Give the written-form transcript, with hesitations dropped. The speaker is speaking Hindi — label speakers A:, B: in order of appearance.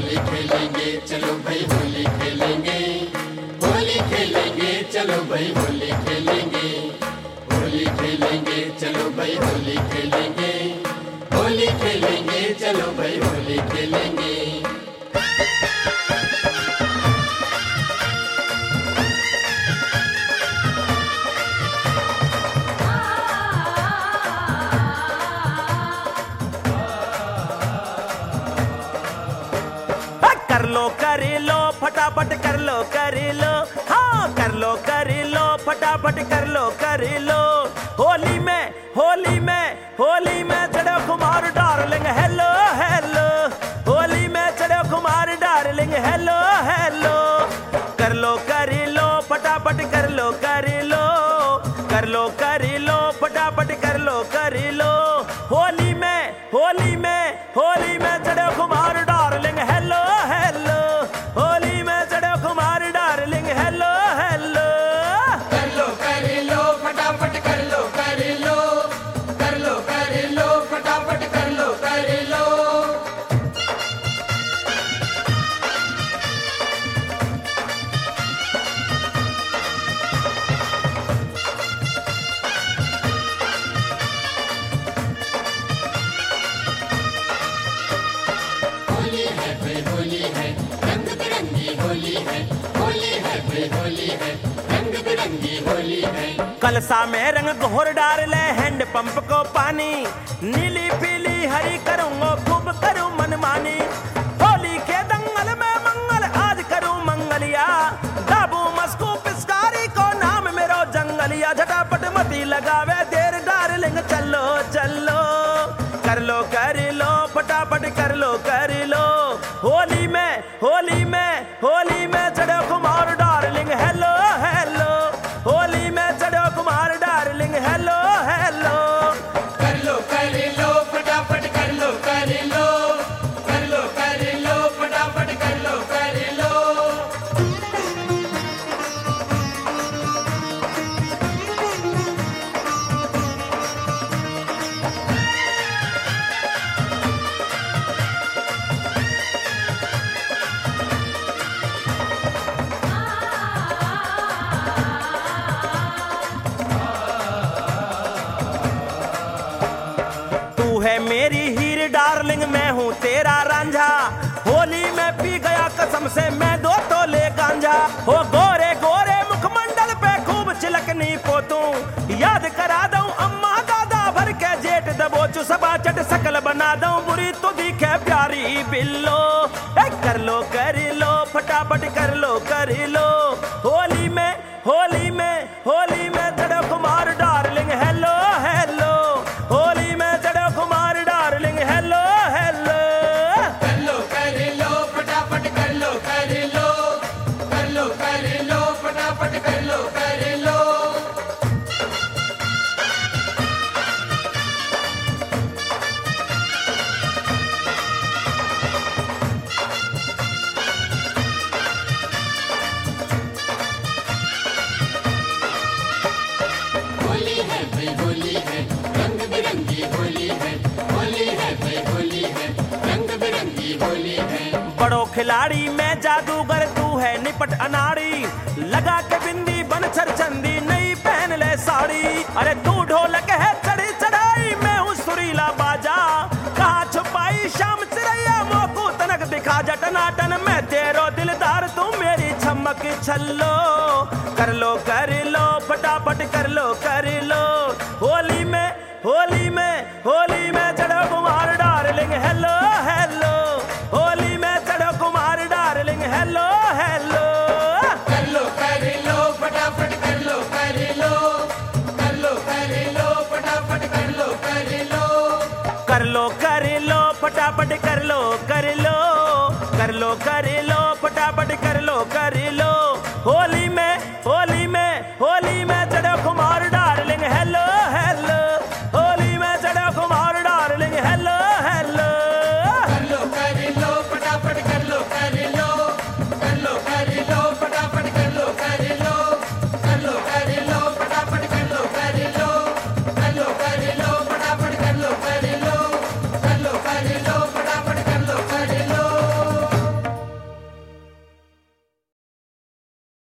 A: होली खेलेंगे, चलो भाई होली खेलेंगे, होली खेलेंगे, चलो भाई होली खेलेंगे, होली खेलेंगे, चलो भाई होली खेलेंगे, होली खेलेंगे, चलो भाई होली खेलेंगे।
B: कर लो फटाफट कर लो, हाँ कर लो फटाफट कर लो। होली में चढ़ो कुमार डार्लिंग हेलो हेलो, होली में चढ़ो कुमार डार्लिंग हेलो हेलो। कर लो फटाफट कर लो, फटाफट कर लो। होली में चढ़ो कुमार डार्लिंग हेलो हेलो, होली में चढ़ो कुमार डार्लिंग हेलो हेलो।
A: कर लो फटाफट कर लो, फटाफट कर लो। होली है भाई होली है, रंग बिरंगी होली है, होली है भाई होली है, रंग बिरंगी होली है।
B: कलसा में रंग घोर डाल ले हैंड पंप को पानी, नीली पीली हरी करूंगा खूब करूं मनमानी। होली के दंगल में मंगल आज करूं मंगलिया, दाबू मस्कू पिचकारी को नाम मेरो जंगलिया। झटापट मती लगावे देर डार्लिंग चलो चलो, कर लो फटाफट कर लो। होली में चढ़ो कुमार डार्लिंग हेलो हेलो, होली में चढ़ो कुमार डार्लिंग हेलो हेलो।
A: कर लो फटाफट कर लो, फटाफट कर लो।
B: तू है मेरी हीर डार्लिंग मैं हूँ तेरा रांझा, होली में पी गया कसम से मैं 2 तोले गांजा। हो गोरे गोरे मुखमंडल पे खूब चिलकनी पोतू, याद करा दूं अम्मा दादा भर के जेठ दबोचू। सबा चट सकल बना दूं बुरी तो दिखे प्यारी बिल्लो। कर लो फटाफट कर लो। होली में चढ़ो कुमार डार्लिंग हेलो हेलो, होली में चढ़ो कुमार डार्लिंग हेलो हेलो।
A: कर लो फटाफट कर लो, फटाफट कर लो। होली है भाई होली है, रंग बिरंगी होली है, होली है भाई होली है, रंग बिरंगी होली है।
B: बड़ो खिलाड़ी मैं जादूगर तू है निपट अनाड़ी, लगा के बिंदी बन चंदी नई पहन ले साड़ी। अरे तू ढोलक है चढ़ी चढ़ाई मैं हूँ सुरीला बाजा, कहाँ छुपाई शाम चिड़ैया मोकू तनक दिखा जटनाटन मैं तेरो दिलदार तू मेरी चमक छल्लो। कर लो फटाफट कर लो। होली में चढ़ो कुमार डार्लिंग हेलो हेलो, होली में चढ़ो कुमार डार्लिंग हेलो हेलो।
A: कर लो फटाफट कर लो, फटाफट कर लो।
B: कर लो फटाफट कर लो, फटाफट कर लो।